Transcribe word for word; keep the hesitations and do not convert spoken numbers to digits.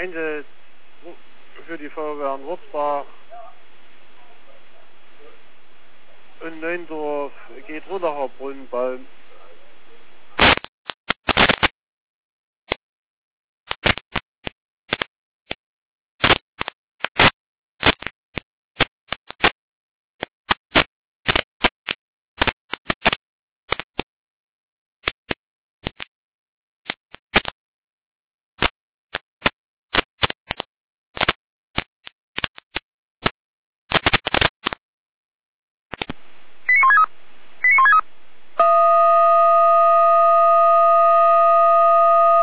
Einsatz für die Feuerwehr in Wurzbach in Neundorf geht Rudderhaarbrunn, weil